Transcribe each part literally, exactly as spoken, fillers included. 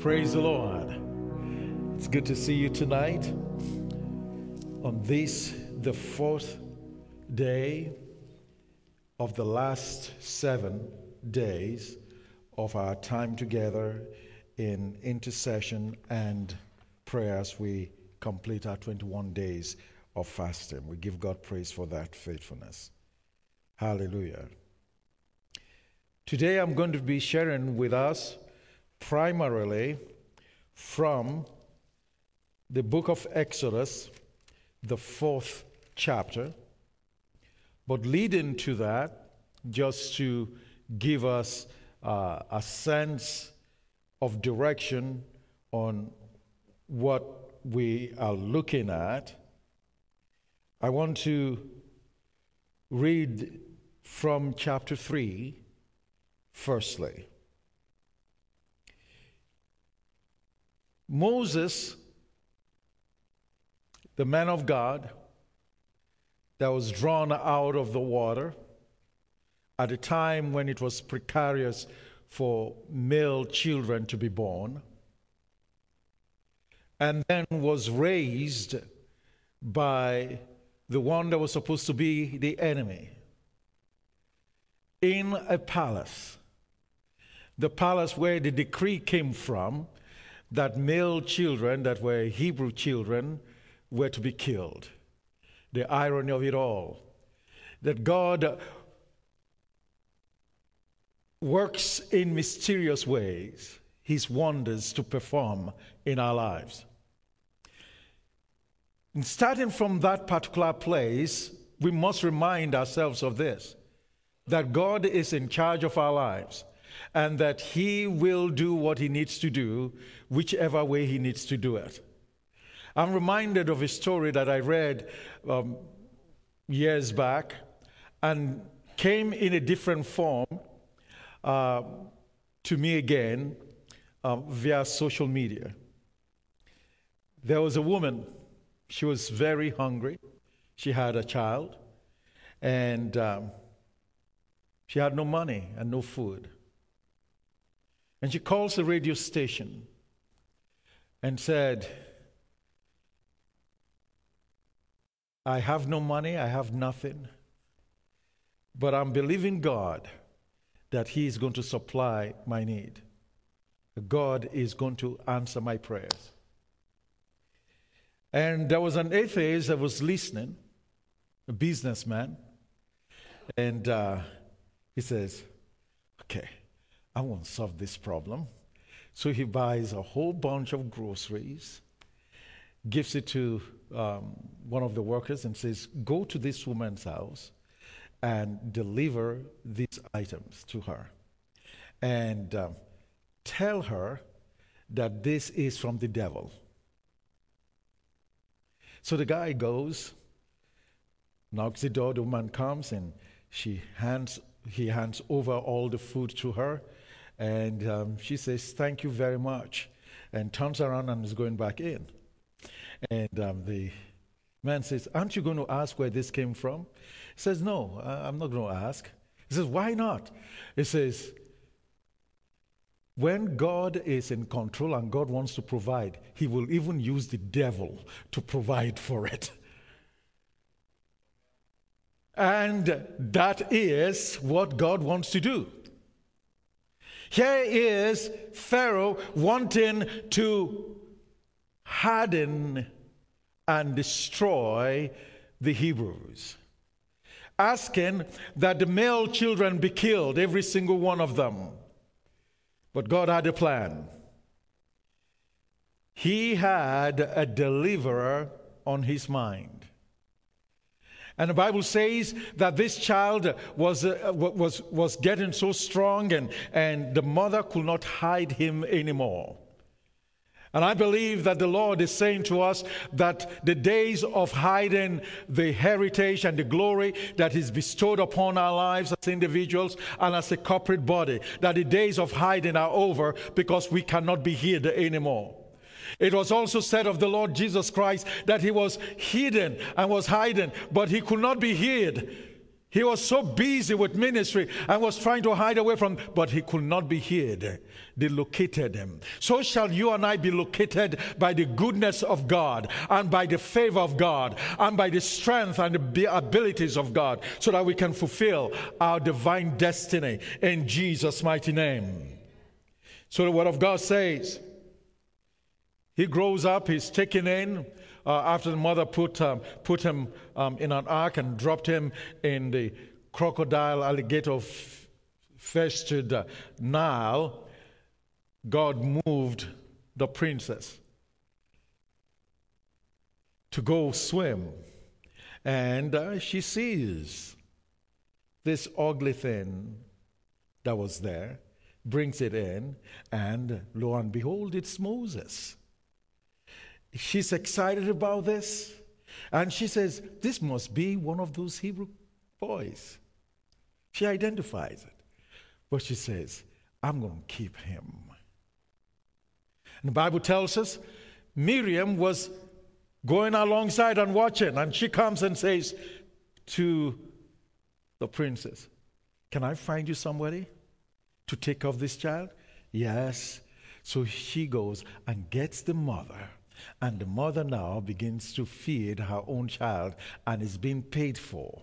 Praise the Lord. It's good to see you tonight on this, the fourth day of the last seven days of our time together in intercession and prayers. We complete our twenty-one days of fasting. We give God praise for that faithfulness. Hallelujah. Today I'm going to be sharing with us primarily from the book of Exodus, the fourth chapter. But leading to that, just to give us uh, a sense of direction on what we are looking at, I want to read from chapter three, firstly. Moses, the man of God that was drawn out of the water at a time when it was precarious for male children to be born, and then was raised by the one that was supposed to be the enemy in a palace, the palace where the decree came from that male children that were Hebrew children were to be killed. The irony of it all, that God works in mysterious ways, his wonders to perform in our lives. And starting from that particular place, we must remind ourselves of this, that God is in charge of our lives, and that he will do what he needs to do, whichever way he needs to do it. I'm reminded of a story that I read um, years back and came in a different form uh, to me again uh, via social media. There was a woman. She was very hungry. She had a child, and um, she had no money and no food. And she calls the radio station and said, I have no money, I have nothing, but I'm believing God that he is going to supply my need. God is going to answer my prayers. And there was an atheist that was listening, a businessman, and uh, he says, okay, I won't solve this problem. So he buys a whole bunch of groceries, gives it to um, one of the workers and says, go to this woman's house and deliver these items to her. And um, tell her that this is from the devil. So the guy goes, knocks the door, the woman comes, and she hands, he hands over all the food to her. And um, she says, thank you very much, and turns around and is going back in. And um, the man says, aren't you going to ask where this came from? He says, no, I'm not going to ask. He says, why not? He says, when God is in control and God wants to provide, he will even use the devil to provide for it. And that is what God wants to do. Here is Pharaoh wanting to harden and destroy the Hebrews, asking that the male children be killed, every single one of them. But God had a plan. He had a deliverer on his mind. And the Bible says that this child was uh, was was getting so strong, and, and the mother could not hide him anymore. And I believe that the Lord is saying to us that the days of hiding the heritage and the glory that is bestowed upon our lives as individuals and as a corporate body, that the days of hiding are over, because we cannot be hid anymore. It was also said of the Lord Jesus Christ that he was hidden and was hiding, but he could not be hid. He was so busy with ministry and was trying to hide away from, but he could not be hid. They located him. So shall you and I be located by the goodness of God and by the favor of God and by the strength and the abilities of God, so that we can fulfill our divine destiny in Jesus' mighty name. So the word of God says, he grows up, he's taken in. Uh, after the mother put um, put him um, in an ark and dropped him in the crocodile alligator infested uh, Nile, God moved the princess to go swim, and uh, she sees this ugly thing that was there, brings it in, and lo and behold, it's Moses. She's excited about this, and she says, this must be one of those Hebrew boys. She identifies it, but she says, I'm going to keep him. And the Bible tells us Miriam was going alongside and watching, and she comes and says to the princess, can I find you somebody to take care of this child? Yes. So she goes and gets the mother. And the mother now begins to feed her own child and is being paid for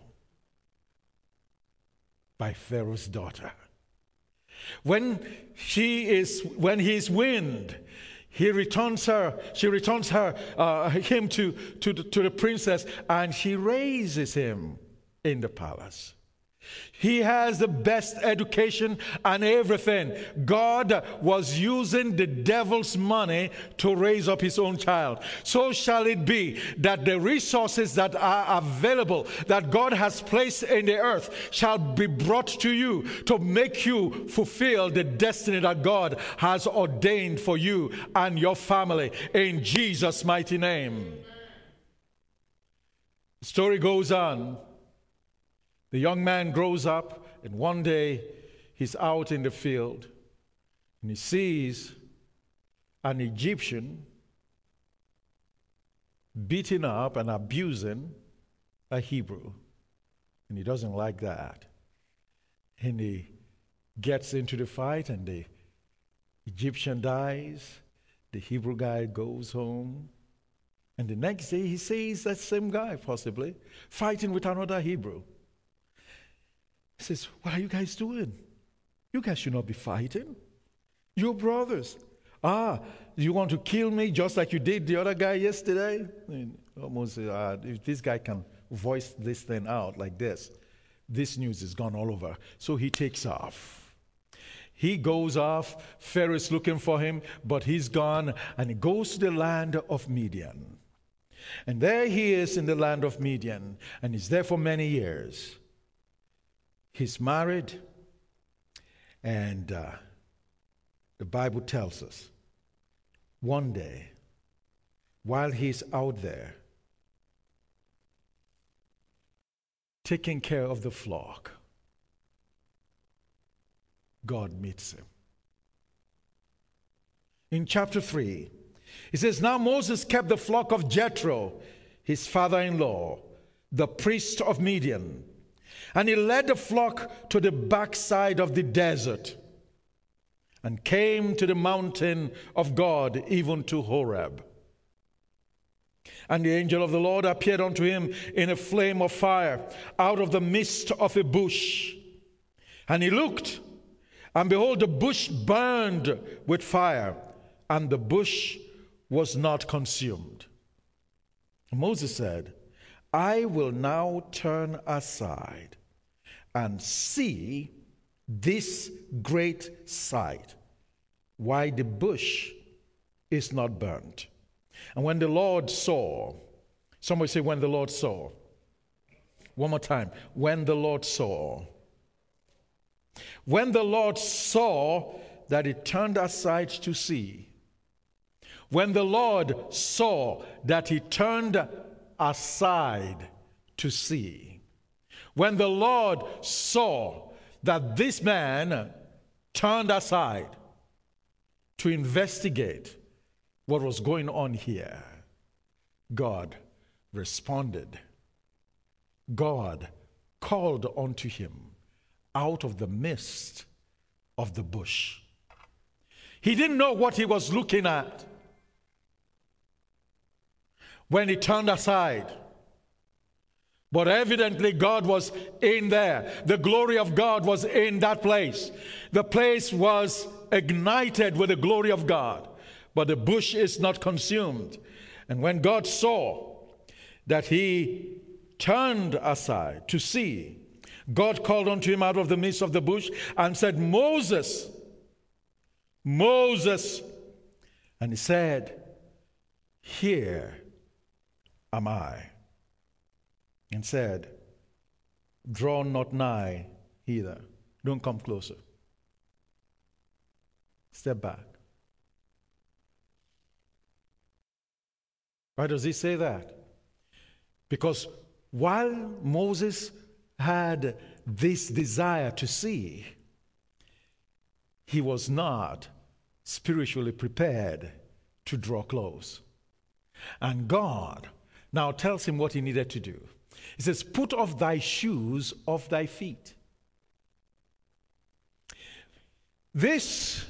by Pharaoh's daughter. When she is, when he is weaned, he returns her, she returns her, uh, him to, to, the, to the princess, and she raises him in the palace. He has the best education and everything. God was using the devil's money to raise up his own child. So shall it be that the resources that are available, that God has placed in the earth, shall be brought to you to make you fulfill the destiny that God has ordained for you and your family, in Jesus' mighty name. The story goes on. The young man grows up, and one day he's out in the field, and he sees an Egyptian beating up and abusing a Hebrew, and he doesn't like that. And he gets into the fight, and the Egyptian dies. The Hebrew guy goes home, and the next day he sees that same guy, possibly, fighting with another Hebrew. He says, what are you guys doing? You guys should not be fighting. You're brothers. Ah, you want to kill me just like you did the other guy yesterday? I mean, almost, uh, if this guy can voice this thing out like this, this news is gone all over. So he takes off. He goes off. Pharaoh is looking for him, but he's gone, and he goes to the land of Midian. And there he is in the land of Midian, and he's there for many years. He's married, and uh, the Bible tells us one day, while he's out there taking care of the flock, God meets him. In chapter three, it says, now Moses kept the flock of Jethro, his father-in-law, the priest of Midian. And he led the flock to the backside of the desert and came to the mountain of God, even to Horeb. And the angel of the Lord appeared unto him in a flame of fire out of the midst of a bush. And he looked, and behold, the bush burned with fire, and the bush was not consumed. And Moses said, I will now turn aside and see this great sight, why the bush is not burnt. And when the Lord saw, somebody say, when the Lord saw. One more time. When the Lord saw. When the Lord saw that he turned aside to see. When the Lord saw that he turned aside to see. When the Lord saw that this man turned aside to investigate what was going on here, God responded. God called unto him out of the midst of the bush. He didn't know what he was looking at when he turned aside. But evidently God was in there. The glory of God was in that place. The place was ignited with the glory of God. But the bush is not consumed. And when God saw that he turned aside to see, God called unto him out of the midst of the bush and said, Moses, Moses. And he said, Here am I. And said, Draw not nigh hither. Don't come closer. Step back. Why does he say that? Because while Moses had this desire to see, he was not spiritually prepared to draw close. And God now tells him what he needed to do. He says, Put off thy shoes off thy feet. This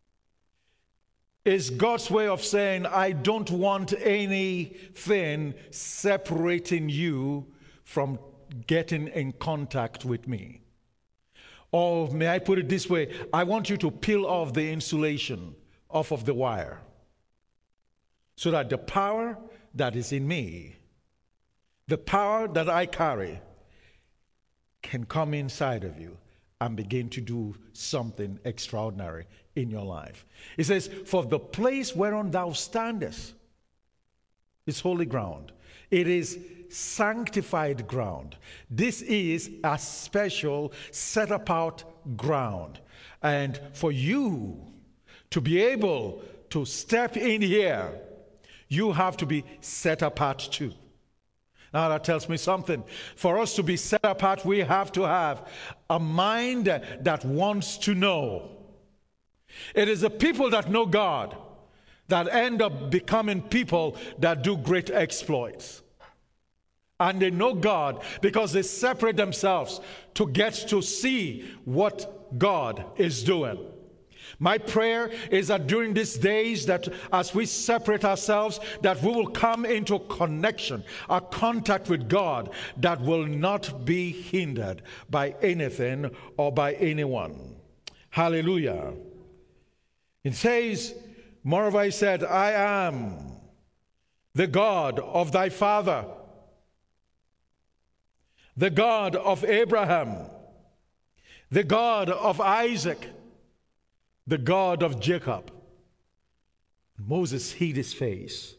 is God's way of saying, I don't want anything separating you from getting in contact with me. Or may I put it this way, I want you to peel off the insulation off of the wire so that the power that is in me, the power that I carry, can come inside of you and begin to do something extraordinary in your life. It says, For the place whereon thou standest is holy ground. It is sanctified ground. This is a special, set apart ground. And for you to be able to step in here, you have to be set apart too. Now that tells me something. For us to be set apart, we have to have a mind that wants to know. It is the people that know God that end up becoming people that do great exploits. And they know God because they separate themselves to get to see what God is doing. My prayer is that during these days, that as we separate ourselves, that we will come into connection, a contact with God that will not be hindered by anything or by anyone. Hallelujah. It says, moreover, he said, I am the God of thy father, the God of Abraham, the God of Isaac, the God of Jacob. Moses hid his face,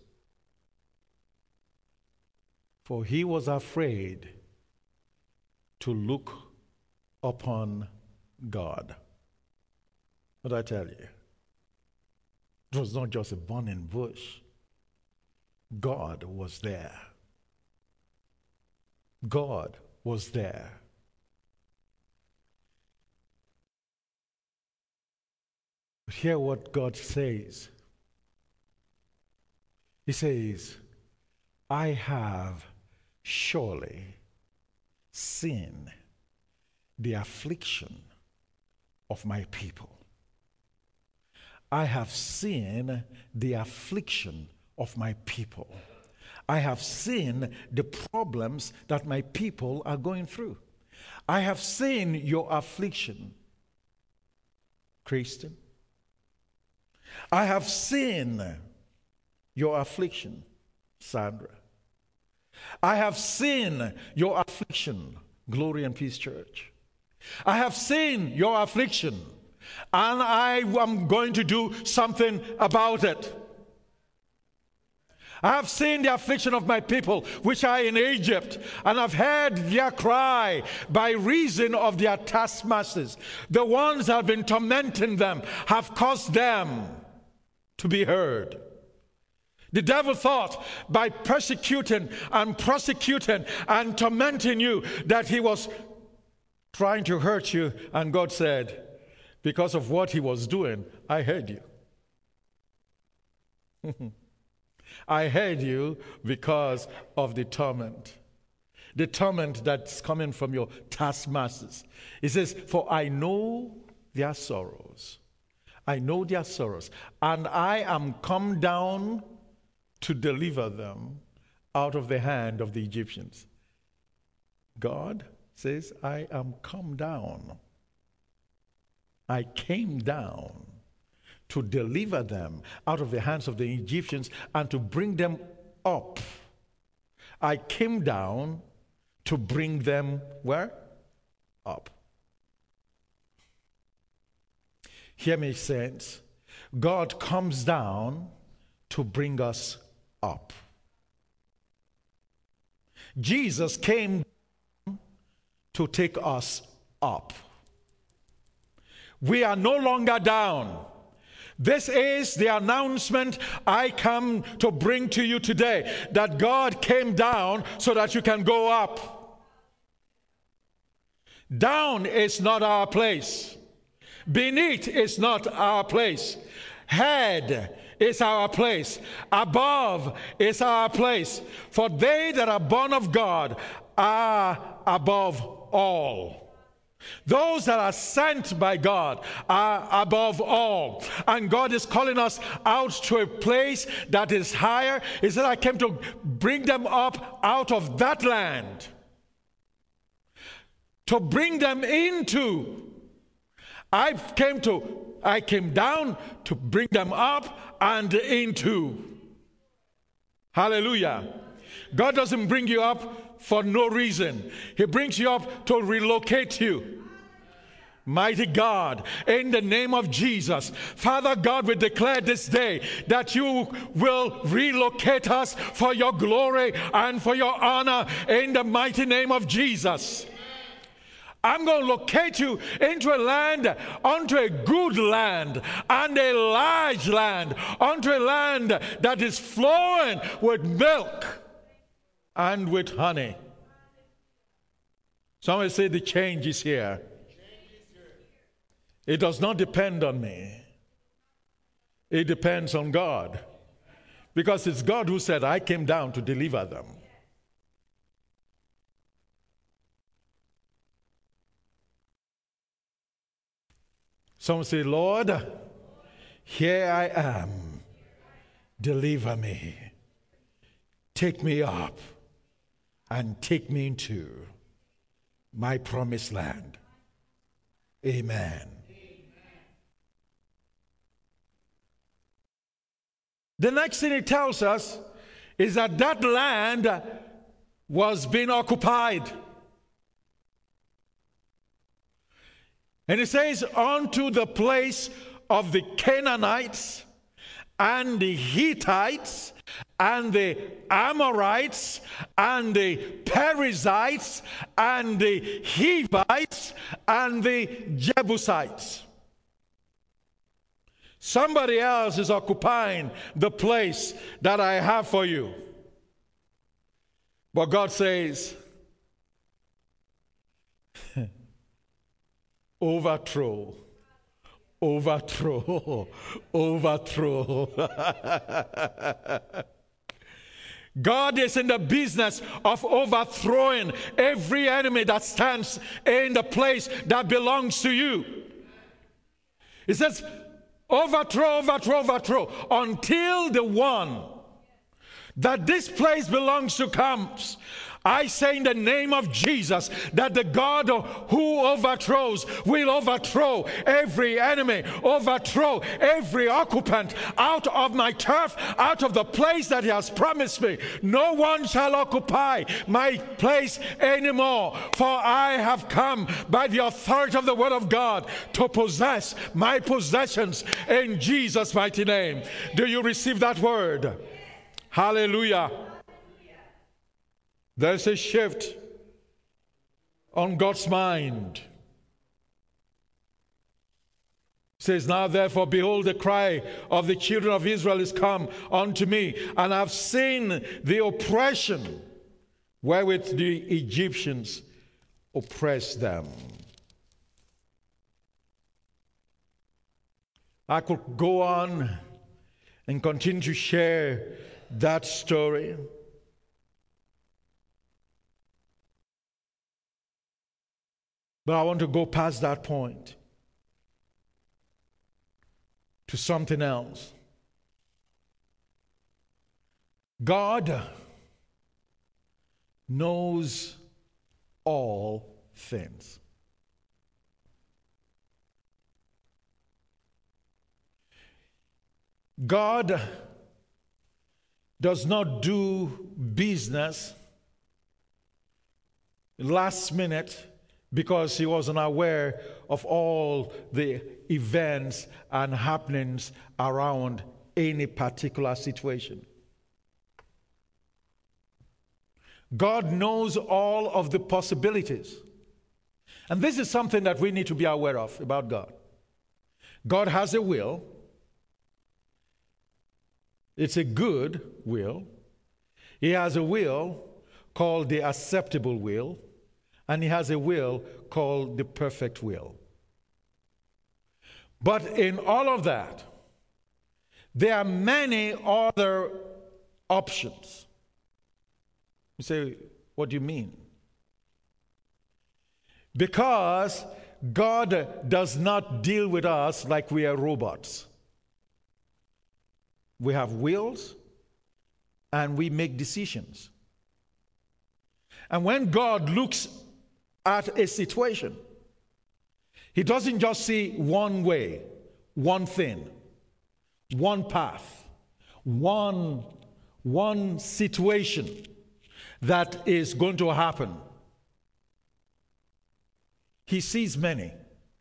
for he was afraid to look upon God. What I tell you, it was not just a burning bush. God was there. God was there. But hear what God says. He says, I have surely seen the affliction of my people. I have seen the affliction of my people. I have seen the problems that my people are going through. I have seen your affliction, Christian. I have seen your affliction, Sandra. I have seen your affliction, Glory and Peace Church. I have seen your affliction, and I am going to do something about it. I have seen the affliction of my people, which are in Egypt, and I've heard their cry by reason of their taskmasters. The ones that have been tormenting them have caused them to be heard. The devil thought by persecuting and prosecuting and tormenting you that he was trying to hurt you, and God said, because of what he was doing, I heard you. I heard you because of the torment. the torment that's coming from your taskmasters. He says, for I know their sorrows. I know their sorrows. And I am come down to deliver them out of the hand of the Egyptians. God says, I am come down. I came down to deliver them out of the hands of the Egyptians and to bring them up. I came down to bring them where? Up. Hear me, saints. God comes down to bring us up. Jesus came to take us up. We are no longer down. This is the announcement I come to bring to you today, that God came down so that you can go up. Down is not our place. Beneath is not our place. Head is our place. Above is our place. For they that are born of God are above all. Those that are sent by God are above all. And God is calling us out to a place that is higher. He said, I came to bring them up out of that land. To bring them into. I came to, I came down to bring them up and into. Hallelujah. God doesn't bring you up for no reason. He brings you up to relocate you. Mighty God, in the name of Jesus, Father God, we declare this day that you will relocate us for your glory and for your honor in the mighty name of Jesus. I'm going to locate you into a land, onto a good land, and a large land, onto a land that is flowing with milk and with honey. Somebody say the change is here. It does not depend on me. It depends on God. Because it's God who said, I came down to deliver them. Some say, Lord, here I am. Deliver me. Take me up and take me into my promised land. Amen. The next thing it tells us is that that land was being occupied. And it says, unto the place of the Canaanites and the Hittites and the Amorites and the Perizzites and the Hivites and the Jebusites. Somebody else is occupying the place that I have for you. But God says, overthrow, overthrow, overthrow. God is in the business of overthrowing every enemy that stands in the place that belongs to you. He says, overthrow, overthrow, overthrow, until the one that this place belongs to comes. I say in the name of Jesus that the God who overthrows will overthrow every enemy, overthrow every occupant out of my turf, out of the place that he has promised me. No one shall occupy my place anymore, for I have come by the authority of the word of God to possess my possessions in Jesus' mighty name. Do you receive that word? Hallelujah. There's a shift on God's mind. It says, now therefore, behold, the cry of the children of Israel is come unto me, and I've seen the oppression wherewith the Egyptians oppress them. I could go on and continue to share that story. But I want to go past that point to something else. God knows all things. God does not do business last minute because he wasn't aware of all the events and happenings around any particular situation. God knows all of the possibilities. And this is something that we need to be aware of about God. God has a will. It's a good will. He has a will called the acceptable will, and he has a will called the perfect will. But in all of that, there are many other options. You say, what do you mean? Because God does not deal with us like we are robots. We have wills and we make decisions. And when God looks at a situation, he doesn't just see one way, one thing, one path, one, one situation that is going to happen. He sees many.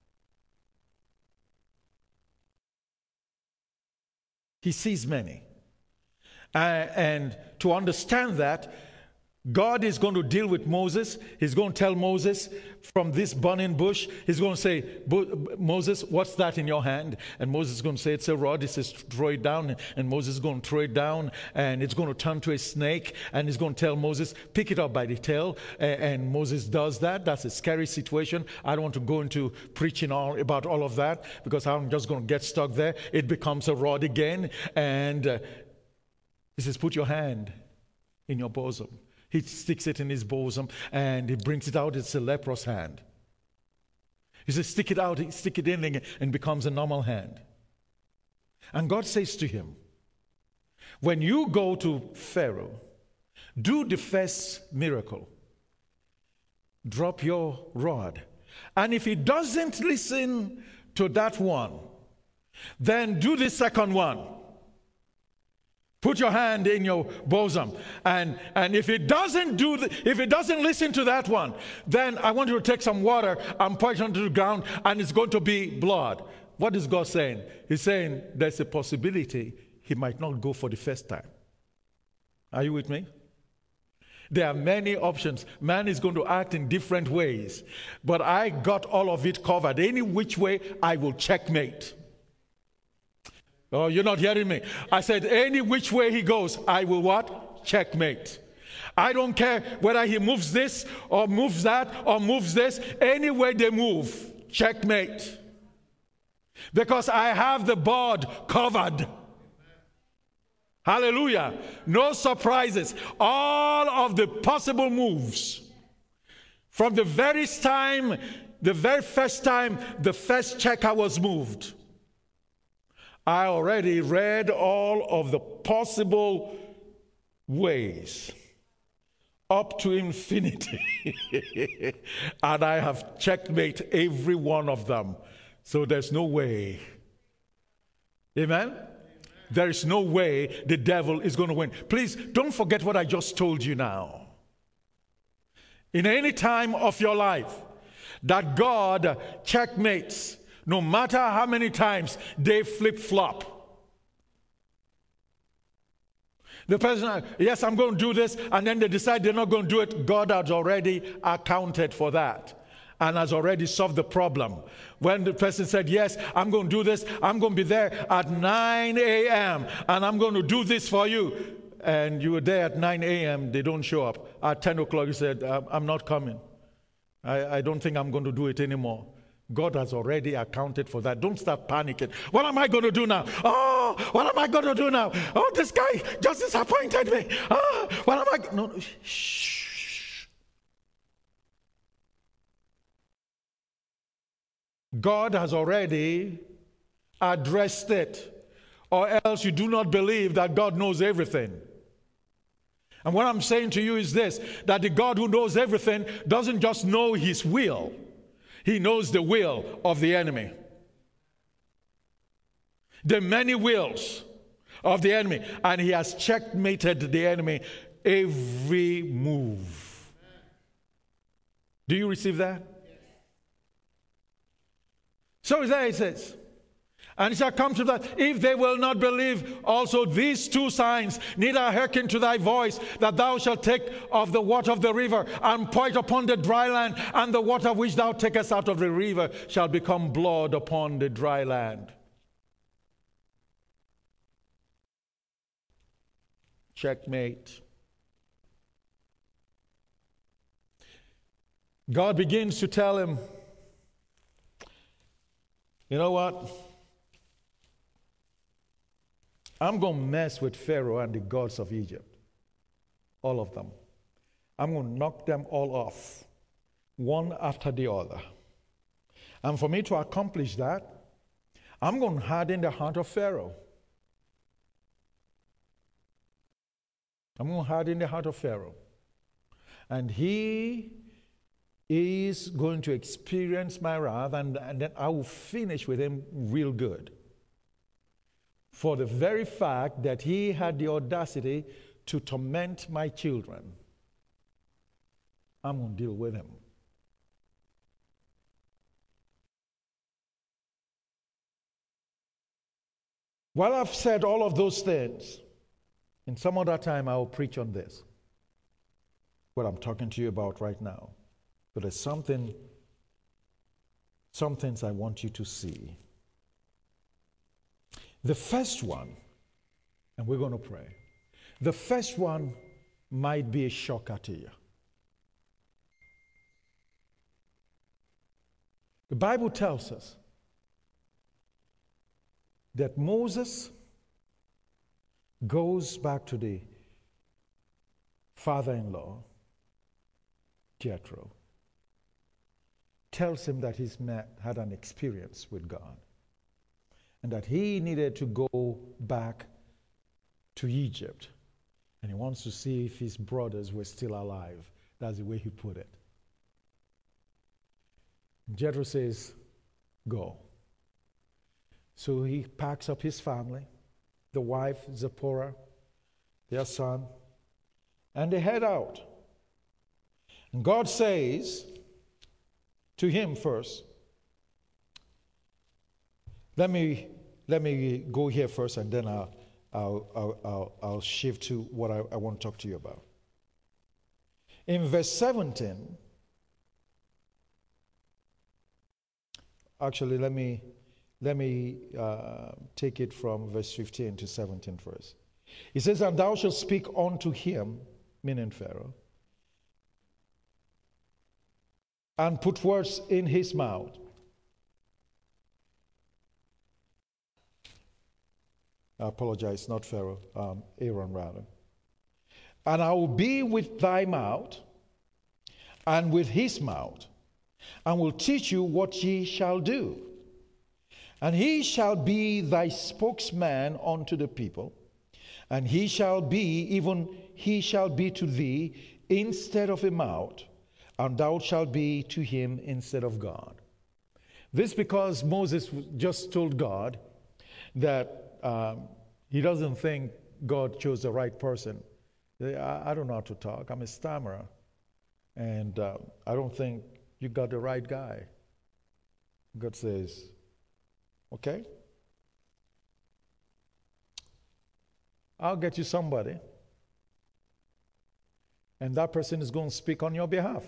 He sees many. Uh, and to understand that, God is going to deal with Moses. He's going to tell Moses from this burning bush, he's going to say, Moses, what's that in your hand? And Moses is going to say, it's a rod. He says, throw it down. And Moses is going to throw it down, and it's going to turn to a snake. And he's going to tell Moses, pick it up by the tail. And Moses does that. That's a scary situation. I don't want to go into preaching all about all of that because I'm just going to get stuck there. It becomes a rod again. And uh, he says, put your hand in your bosom. He sticks it in his bosom and he brings it out. It's a leprous hand. He says, stick it out, stick it in, and it becomes a normal hand. And God says to him, when you go to Pharaoh, do the first miracle. Drop your rod. And if he doesn't listen to that one, then do the second one. Put your hand in your bosom. And, and if it doesn't do the, if it doesn't listen to that one, then I want you to take some water and pour it onto the ground, and it's going to be blood. What is God saying? He's saying there's a possibility he might not go for the first time. Are you with me? There are many options. Man is going to act in different ways. But I got all of it covered. Any which way, I will checkmate. Oh, you're not hearing me. I said, any which way he goes, I will what? Checkmate. I don't care whether he moves this or moves that or moves this. Any way they move, checkmate. Because I have the board covered. Hallelujah. No surprises. All of the possible moves. From the very time, the very first time the first checker was moved, I already read all of the possible ways up to infinity. And I have checkmate every one of them. So there's no way. Amen? Amen? There is no way the devil is going to win. Please don't forget what I just told you now. In any time of your life that God checkmates, no matter how many times they flip-flop. The person, yes, I'm going to do this, and then they decide they're not going to do it. God has already accounted for that and has already solved the problem. When the person said, yes, I'm going to do this, I'm going to be there at nine a.m., and I'm going to do this for you. And you were there at nine a.m., they don't show up. At ten o'clock, you said, I'm not coming. I, I don't think I'm going to do it anymore. God has already accounted for that. Don't start panicking. What am I going to do now? Oh, what am I going to do now? Oh, this guy just disappointed me. Oh, what am I? No, shh. God has already addressed it, or else you do not believe that God knows everything. And what I'm saying to you is this, that the God who knows everything doesn't just know his will. He knows the will of the enemy. The many wills of the enemy. And he has checkmated the enemy every move. Do you receive that? So there it says, and it shall come to that, if they will not believe also these two signs, neither hearken to thy voice, that thou shalt take of the water of the river, and pour it upon the dry land, and the water which thou takest out of the river shall become blood upon the dry land. Checkmate. God begins to tell him, you know what? I'm going to mess with Pharaoh and the gods of Egypt. All of them. I'm going to knock them all off, one after the other. And for me to accomplish that, I'm going to harden the heart of Pharaoh. I'm going to harden the heart of Pharaoh. And he is going to experience my wrath, and, and then I will finish with him real good. For the very fact that he had the audacity to torment my children, I'm going to deal with him. While I've said all of those things, in some other time I will preach on this, what I'm talking to you about right now. But there's something, some things I want you to see. The first one, and we're going to pray. The first one might be a shocker to you. The Bible tells us that Moses goes back to the father-in-law, Jethro, tells him that he's met, had an experience with God, and that he needed to go back to Egypt, and he wants to see if his brothers were still alive. That's the way he put it. Jethro says, go. So he packs up his family, the wife, Zipporah, their son, and they head out. And God says to him first, let me let me go here first, and then I'll I'll I'll, I'll, I'll shift to what I, I want to talk to you about. In verse seventeen, actually, let me let me uh, take it from verse fifteen to seventeen first. He says, and thou shalt speak unto him, meaning Pharaoh, and put words in his mouth. I apologize, not Pharaoh, um, Aaron rather. And I will be with thy mouth, and with his mouth, and will teach you what ye shall do. And he shall be thy spokesman unto the people, and he shall be, even he shall be to thee instead of a mouth, and thou shalt be to him instead of God. This because Moses just told God that um, he doesn't think God chose the right person. I, I don't know how to talk. I'm a stammerer. And uh, I don't think you got the right guy. God says, okay, I'll get you somebody. And that person is going to speak on your behalf.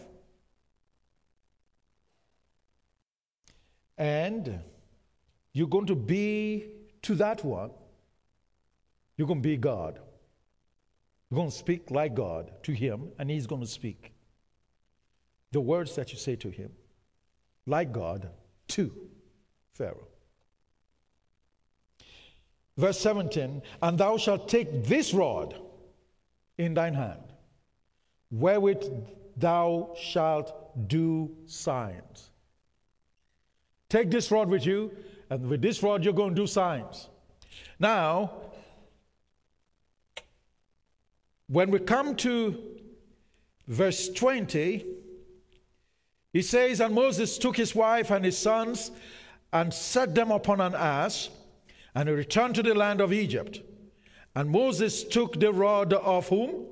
And you're going to be to that one, you're going to be God. You're going to speak like God to him, and he's going to speak the words that you say to him, like God, to Pharaoh. Verse seventeen, and thou shalt take this rod in thine hand, wherewith thou shalt do signs. Take this rod with you, and with this rod you're going to do signs. Now, when we come to verse twenty, he says, and Moses took his wife and his sons and set them upon an ass, and he returned to the land of Egypt. And Moses took the rod of whom?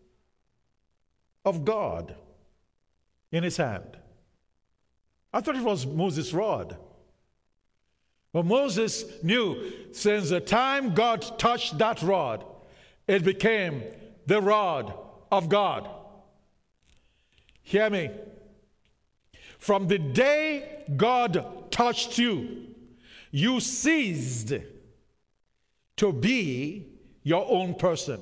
Of God in his hand. I thought it was Moses' rod. But Moses knew since the time God touched that rod, it became the rod of God. Hear me. From the day God touched you, you ceased to be your own person.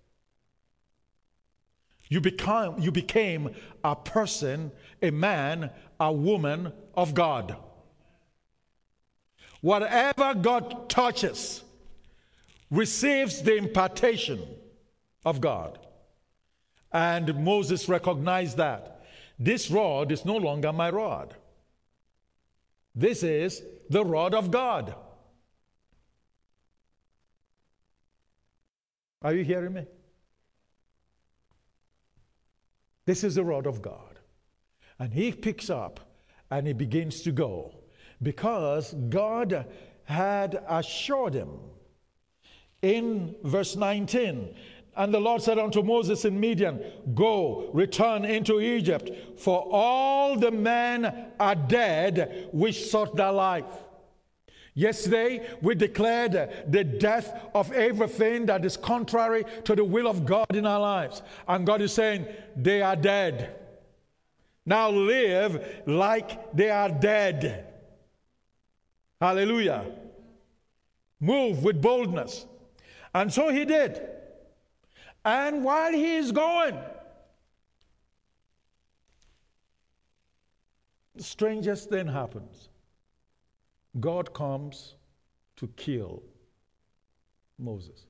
You become, you became a person, a man, a woman of God. Whatever God touches receives the impartation of God. And Moses recognized that. This rod is no longer my rod. This is the rod of God. Are you hearing me? This is the rod of God. And he picks up and he begins to go, because God had assured him in verse nineteen, and the Lord said unto Moses in Midian, go, return into Egypt, for all the men are dead which sought thy life. Yesterday, we declared the death of everything that is contrary to the will of God in our lives. And God is saying, they are dead. Now live like they are dead. Hallelujah. Move with boldness. And so he did. And while he is going, the strangest thing happens. God comes to kill Moses.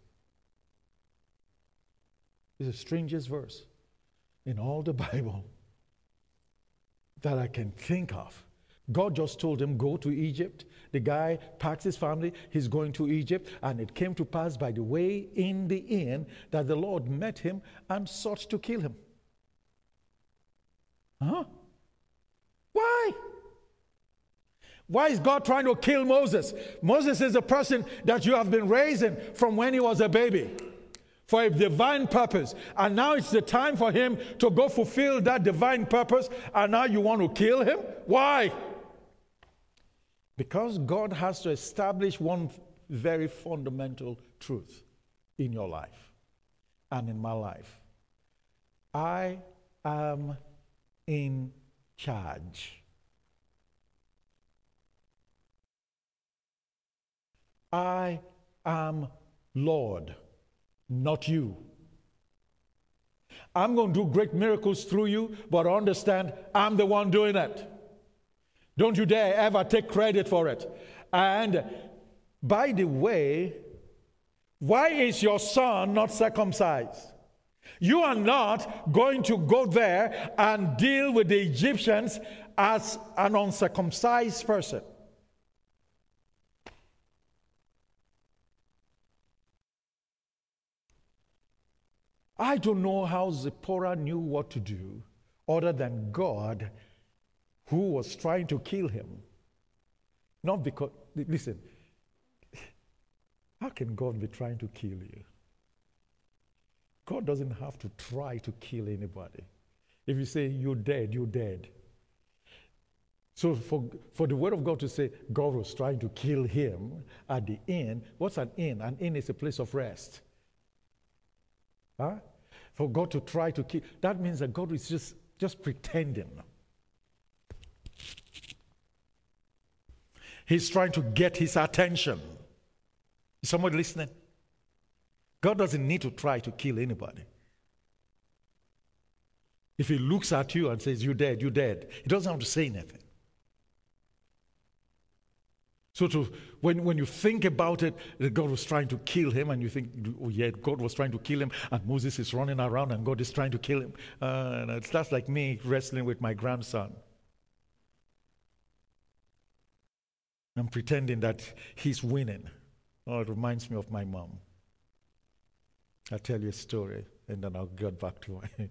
It's the strangest verse in all the Bible that I can think of. God just told him, go to Egypt. The guy packs his family. He's going to Egypt. And it came to pass by the way in the inn that the Lord met him and sought to kill him. Huh? Why? Why is God trying to kill Moses? Moses is a person that you have been raising from when he was a baby for a divine purpose. And now it's the time for him to go fulfill that divine purpose. And now you want to kill him? Why? Because God has to establish one very fundamental truth in your life and in my life. I am in charge. I am Lord, not you. I'm going to do great miracles through you, but understand I'm the one doing it. Don't you dare ever take credit for it. And by the way, why is your son not circumcised? You are not going to go there and deal with the Egyptians as an uncircumcised person. I don't know how Zipporah knew what to do other than God, who was trying to kill him. Not because, listen, how can God be trying to kill you? God doesn't have to try to kill anybody. If you say, you're dead, you're dead. So for, for the word of God to say God was trying to kill him at the inn, what's an inn? An inn is a place of rest. Huh? For God to try to kill, that means that God is just, just pretending. He's trying to get his attention. Is somebody listening? God doesn't need to try to kill anybody. If he looks at you and says, you're dead, you're dead, he doesn't have to say anything. So to, when, when you think about it, that God was trying to kill him, and you think, oh yeah, God was trying to kill him, and Moses is running around, and God is trying to kill him. Uh, and it's, that's like me wrestling with my grandson. and pretending that he's winning. Oh, it reminds me of my mom. I'll tell you a story, and then I'll get back to my...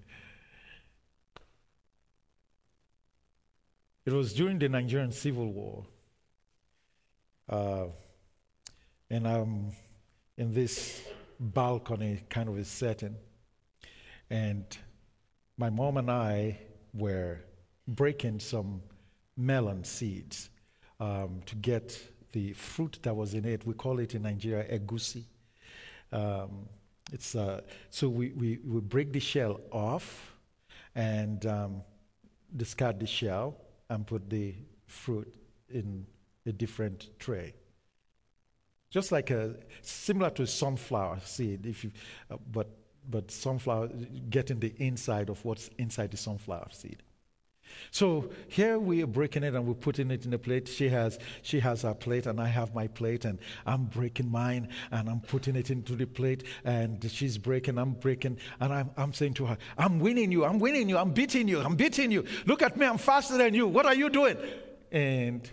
It was during the Nigerian Civil War. Uh, and I'm in this balcony kind of a setting. And my mom and I were breaking some melon seeds um, to get the fruit that was in it. We call it in Nigeria egusi. Um, it's uh, so we, we, we break the shell off and um, discard the shell and put the fruit in a different tray. Just like a similar to a sunflower seed, if you, uh, but but sunflower getting the inside of what's inside the sunflower seed. So here we are breaking it and we're putting it in a plate. She has she has her plate and I have my plate, and I'm breaking mine and I'm putting it into the plate, and she's breaking, I'm breaking, and I'm I'm saying to her, I'm winning you, I'm winning you, I'm beating you, I'm beating you. Look at me, I'm faster than you. What are you doing? And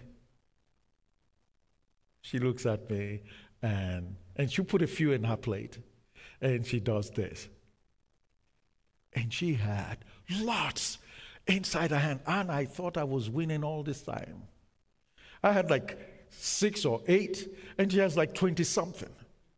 she looks at me and and she put a few in her plate and she does this. And she had lots inside her hand, and I thought I was winning all this time. I had like six or eight, and she has like twenty something.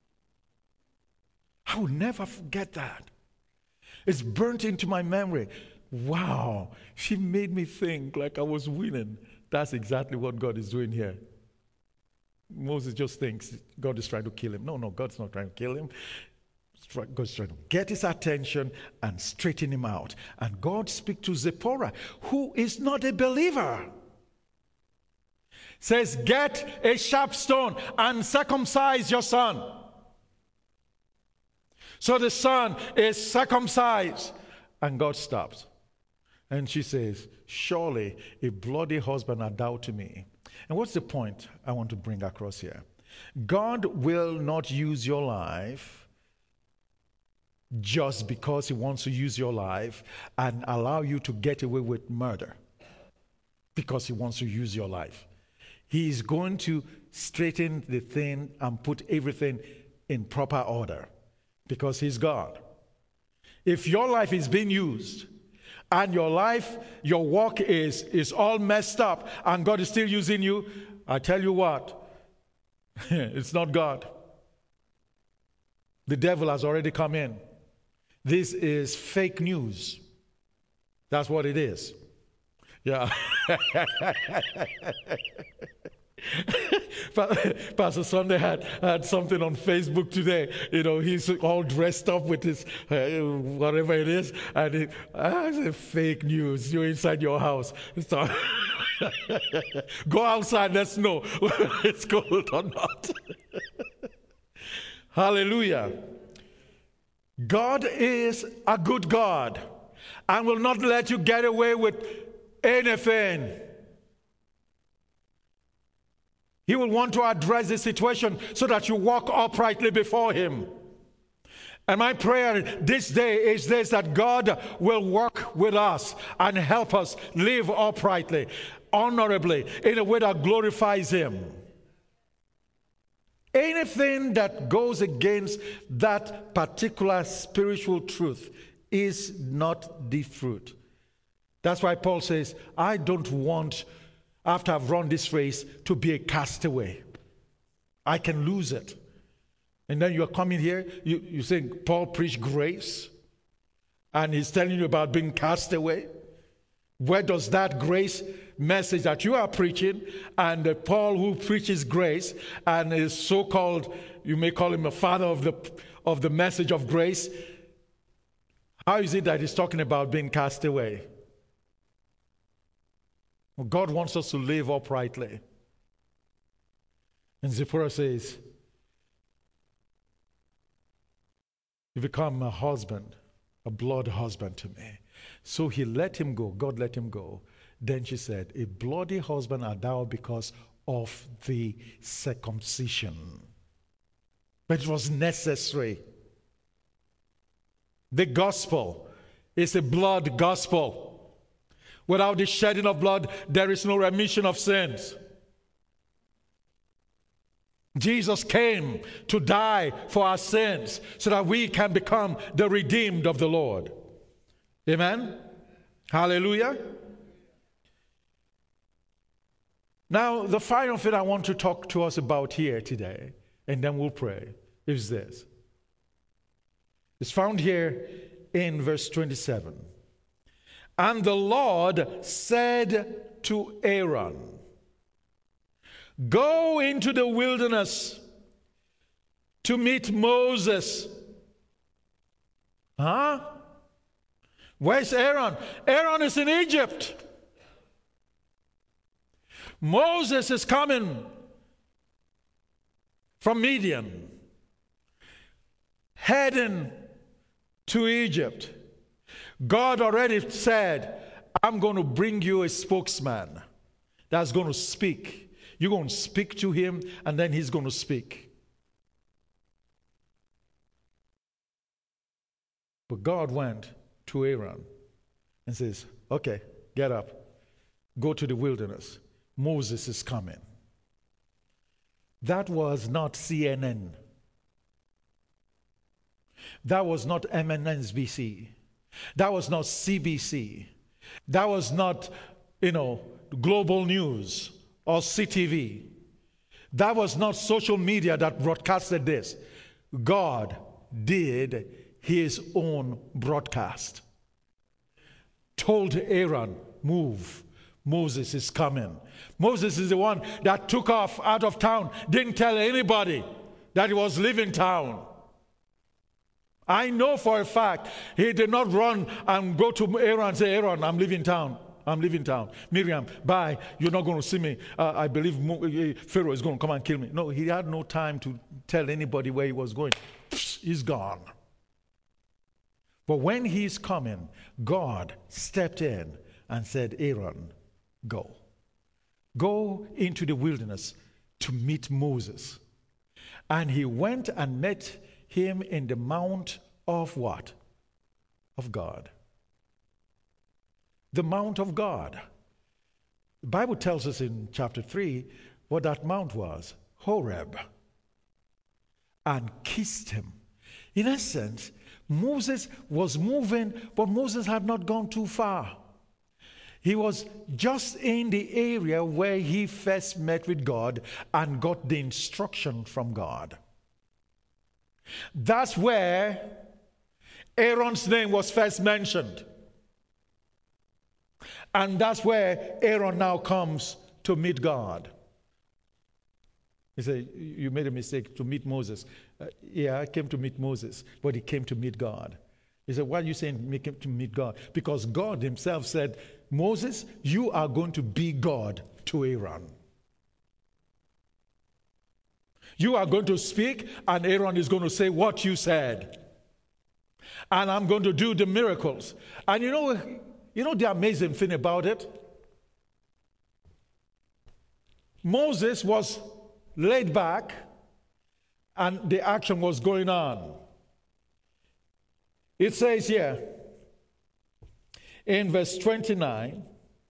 I will never forget that. It's burnt into my memory. Wow, she made me think like I was winning. That's exactly what God is doing here. Moses just thinks God is trying to kill him. No, no, God's not trying to kill him. God's trying to get his attention and straighten him out. And God speaks to Zipporah, who is not a believer. Says, get a sharp stone and circumcise your son. So the son is circumcised. And God stops. And she says, surely a bloody husband art thou to me. And what's the point I want to bring across here? God will not use your life just because he wants to use your life and allow you to get away with murder because he wants to use your life. He is going to straighten the thing and put everything in proper order because he's God. If your life is being used and your life, your walk is, is all messed up and God is still using you, I tell you what, it's not God. The devil has already come in. This is fake news. That's what it is. Yeah. Pastor Sunday had, had something on Facebook today. You know, he's all dressed up with his, uh, whatever it is. And it, I said, fake news. You're inside your house. So, go outside, let's know whether it's cold or not. Hallelujah. God is a good God and will not let you get away with anything. He will want to address the situation so that you walk uprightly before him. And my prayer this day is this, that God will work with us and help us live uprightly, honorably, in a way that glorifies him. Anything that goes against that particular spiritual truth is not the fruit. That's why Paul says, I don't want, after I've run this race, to be a castaway. I can lose it. And then you're coming here, you, you think Paul preached grace, and he's telling you about being cast away. Where does that grace message that you are preaching, and uh, Paul who preaches grace and is so-called, you may call him a father of the of the message of grace, how is it that he's talking about being cast away? Well, God wants us to live uprightly. And Zipporah says, you become a husband, a blood husband to me. So he let him go. God let him go. Then she said, a bloody husband art thou because of the circumcision. But it was necessary. The gospel is a blood gospel. Without the shedding of blood, there is no remission of sins. Jesus came to die for our sins so that we can become the redeemed of the Lord. Amen? Hallelujah. Now, the final thing I want to talk to us about here today, and then we'll pray, is this. It's found here in verse twenty-seven. And the Lord said to Aaron, go into the wilderness to meet Moses. Huh? Where's Aaron? Aaron is in Egypt. Moses is coming from Midian, heading to Egypt. God already said, I'm going to bring you a spokesman that's going to speak. You're going to speak to him, and then he's going to speak. But God went to Aaron and says, okay, get up. Go to the wilderness. Moses is coming. That was not C N N. That was not M S N B C. That was not C B C. That was not, you know, Global News or C T V. That was not social media that broadcasted this. God did his own broadcast. Told Aaron, move. Moses is coming. Moses is the one that took off out of town, didn't tell anybody that he was leaving town. I know for a fact he did not run and go to Aaron and say, Aaron, I'm leaving town. I'm leaving town. Miriam, bye. You're not going to see me. Uh, I believe Pharaoh is going to come and kill me. No, he had no time to tell anybody where he was going. He's gone. But when he's coming, God stepped in and said, Aaron, go. Go into the wilderness to meet Moses. And he went and met him in the mount of what? Of God. The mount of God. The Bible tells us in chapter three what that mount was. Horeb. And kissed him. In essence, Moses was moving, but Moses had not gone too far. He was just in the area where he first met with God and got the instruction from God. That's where Aaron's name was first mentioned. And that's where Aaron now comes to meet God. He said, you made a mistake to meet Moses. Uh, yeah, I came to meet Moses, but he came to meet God. He said, why are you saying he came to meet God? Because God himself said, Moses, you are going to be God to Aaron. You are going to speak, and Aaron is going to say what you said. And I'm going to do the miracles. And you know, you know the amazing thing about it? Moses was laid back, and the action was going on. It says here, in verse twenty-nine,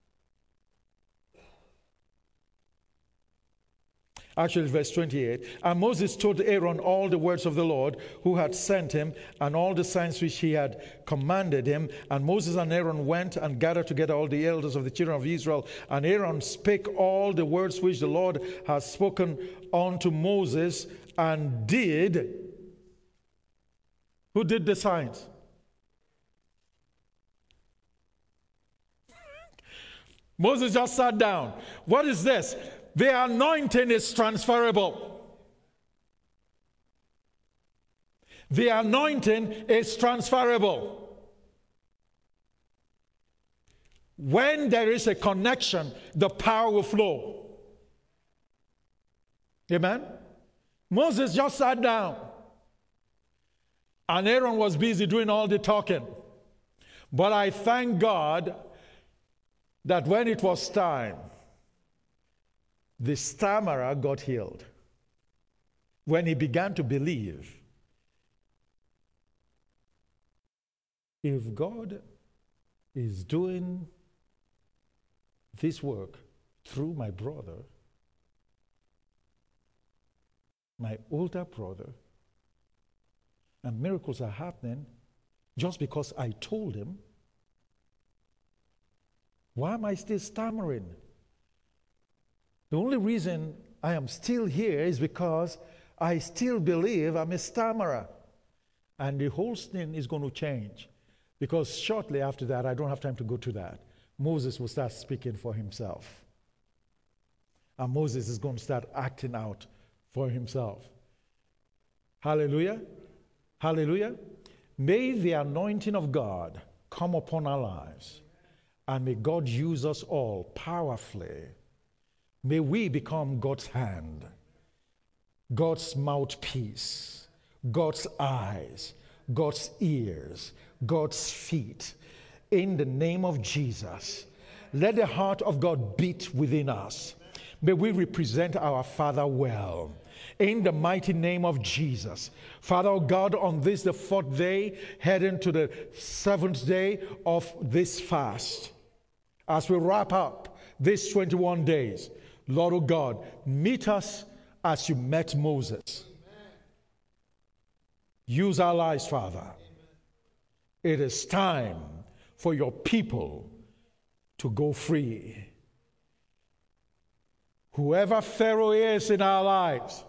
actually verse twenty-eight, and Moses told Aaron all the words of the Lord who had sent him and all the signs which he had commanded him. And Moses and Aaron went and gathered together all the elders of the children of Israel. And Aaron spake all the words which the Lord had spoken unto Moses, and did. Who did the signs? Moses just sat down. What is this? The anointing is transferable. The anointing is transferable. When there is a connection, the power will flow. Amen? Moses just sat down. And Aaron was busy doing all the talking. But I thank God that when it was time, the stammerer got healed. When he began to believe, if God is doing this work through my brother, my older brother, and miracles are happening just because I told him. Why am I still stammering? The only reason I am still here is because I still believe I'm a stammerer. And the whole thing is going to change. Because shortly after that, I don't have time to go to that, Moses will start speaking for himself. And Moses is going to start acting out for himself. Hallelujah. Hallelujah. May the anointing of God come upon our lives. And may God use us all powerfully. May we become God's hand, God's mouthpiece, God's eyes, God's ears, God's feet. In the name of Jesus, let the heart of God beat within us. May we represent our Father well. In the mighty name of Jesus. Father God, on this, the fourth day, heading to the seventh day of this fast, as we wrap up these twenty-one days, Lord oh God, meet us as you met Moses. Use our lives, Father. It is time for your people to go free. Whoever Pharaoh is in our lives,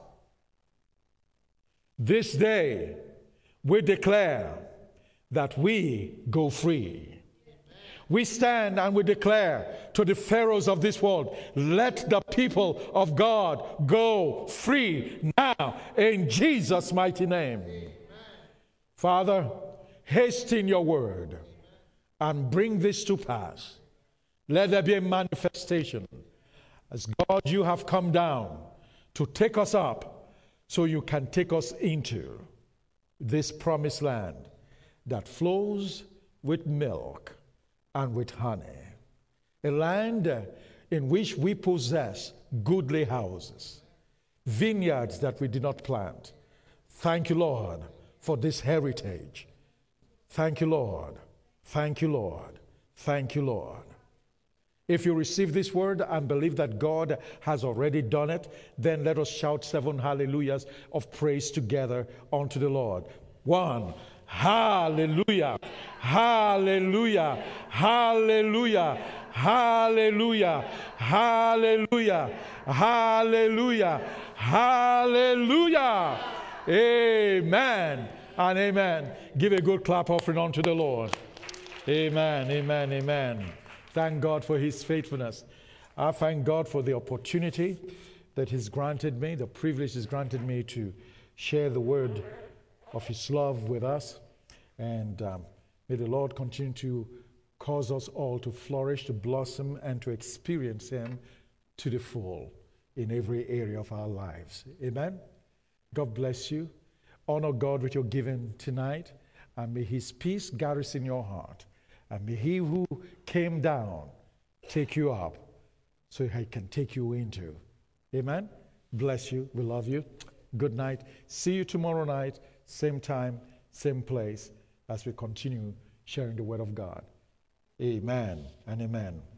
this day we declare that we go free. We stand and we declare to the pharaohs of this world, let the people of God go free now in Jesus' mighty name. Amen. Father, hasten your word and bring this to pass. Let there be a manifestation. As God, you have come down to take us up so you can take us into this promised land that flows with milk and with honey, a land in which we possess goodly houses, vineyards that we did not plant. Thank you, Lord, for this heritage. Thank you, Lord. Thank you, Lord. Thank you, Lord. If you receive this word and believe that God has already done it, then let us shout seven hallelujahs of praise together unto the Lord. One. Hallelujah, hallelujah, hallelujah, hallelujah, hallelujah, hallelujah, hallelujah. Amen and amen. Give a good clap offering unto the Lord. Amen, amen, amen. Thank God for his faithfulness. I thank God for the opportunity that he's granted me, the privilege he's granted me to share the word of his love with us. And um, may the Lord continue to cause us all to flourish, to blossom, and to experience him to the full in every area of our lives. Amen. God bless you. Honor God with your giving tonight, and may his peace garrison your heart. And may he who came down take you up so he can take you into. Amen. Bless you. We love you. Good night. See you tomorrow night. Same time, same place, as we continue sharing the word of God. Amen and amen.